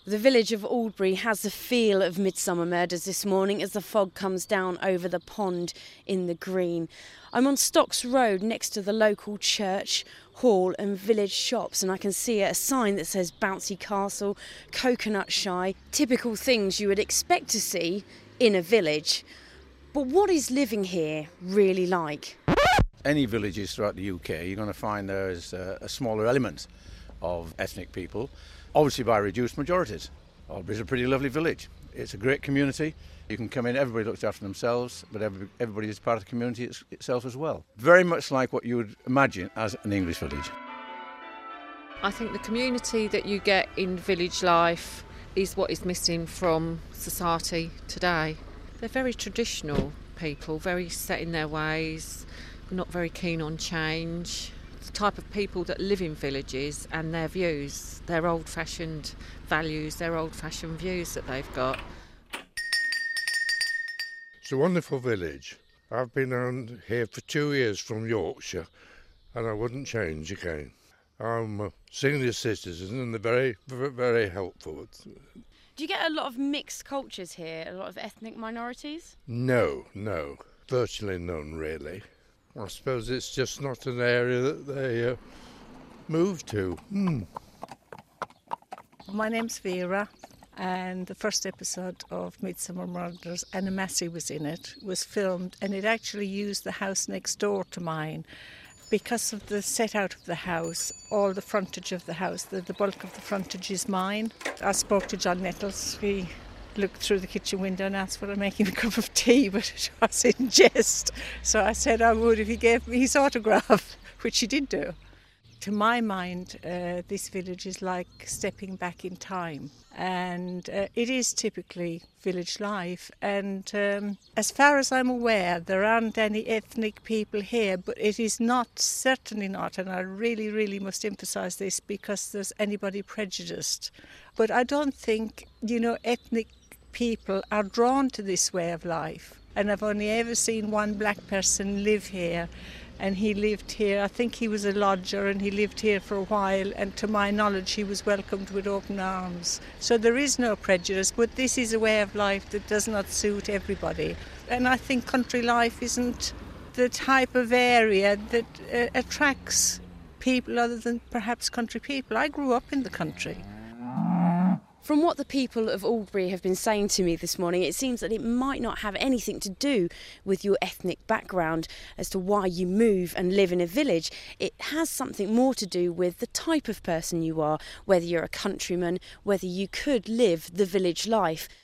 The village of Aldbury has the feel of Midsummer Murders this morning as the fog comes down over the pond in the green. I'm on Stocks Road next to the local church, hall and village shops, and I can see a sign that says Bouncy Castle, Coconut Shy, typical things you would expect to see in a village. But what is living here really like? Any villages throughout the UK, you're going to find there's a smaller element of ethnic people, obviously by reduced majorities. Aldbury's a pretty lovely village. It's a great community. You can come in, everybody looks after themselves, but everybody is part of the community itself as well. Very much like what you would imagine as an English village. I think the community that you get in village life is what is missing from society today. They're very traditional people, very set in their ways, not very keen on change. The type of people that live in villages and their views, their old-fashioned values, their old-fashioned views that they've got. It's a wonderful village. I've been around here for 2 years from Yorkshire and I wouldn't change again. I'm a senior citizen and they're very, very helpful. Do you get a lot of mixed cultures here, a lot of ethnic minorities? No, virtually none really. I suppose it's just not an area that they move to. My name's Vera, and the first episode of Midsummer Murders, Anna Massey was in it, was filmed, and it actually used the house next door to mine. Because of the set out of the house, all the frontage of the house, the bulk of the frontage is mine. I spoke to John Nettles. He looked through the kitchen window and asked for I make him a cup of tea, but it was in jest. So I said I would if he gave me his autograph, which he did do. To my mind, this village is like stepping back in time, and it is typically village life. And as far as I'm aware, there aren't any ethnic people here, but it is not, certainly not, and I really, really must emphasise this because there's anybody prejudiced. But I don't think, ethnic people are drawn to this way of life. And I've only ever seen one black person live here. And he lived here, I think he was a lodger and he lived here for a while, and to my knowledge he was welcomed with open arms. So there is no prejudice, but this is a way of life that does not suit everybody. And I think country life isn't the type of area that attracts people other than perhaps country people. I grew up in the country. From what the people of Aldbury have been saying to me this morning, it seems that it might not have anything to do with your ethnic background as to why you move and live in a village. It has something more to do with the type of person you are, whether you're a countryman, whether you could live the village life.